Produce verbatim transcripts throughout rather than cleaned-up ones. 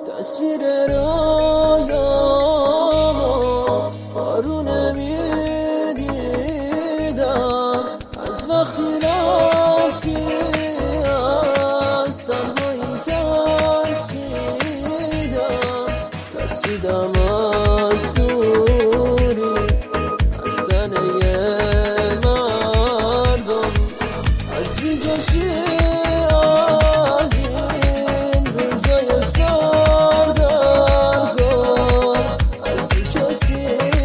تصویر رویامو بارو نمیدیدم از وقتی رفتی از سرمایی ترسیدم ترسیدم از دوری از تنه مردم از بیجاسی از این روزای سردرگم از بیجاسی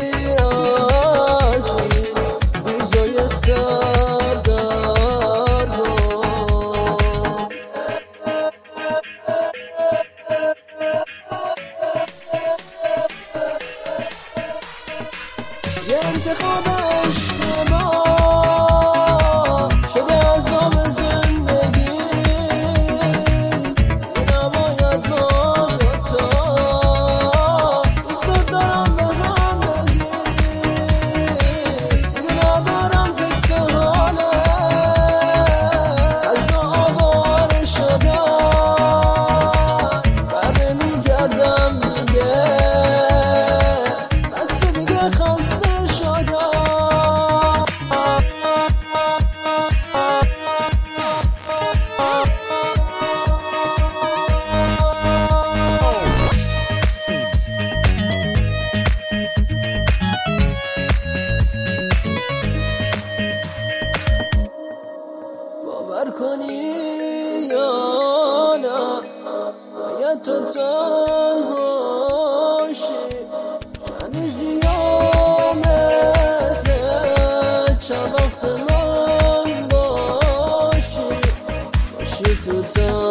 از این روزای سردرگم یه انتخاب اشتباه شده از نام زندگی نباید ما دوتا دوست دارم به هم بگی دیگه ندارم حس حاله از ناآواره شدن بره میگردم دیگه بس دیگه خسته شدم باور کنی یا نه باید تو تنهاشی چند روزی یا مثل چند وقت من باشی باشی تو تنهاشی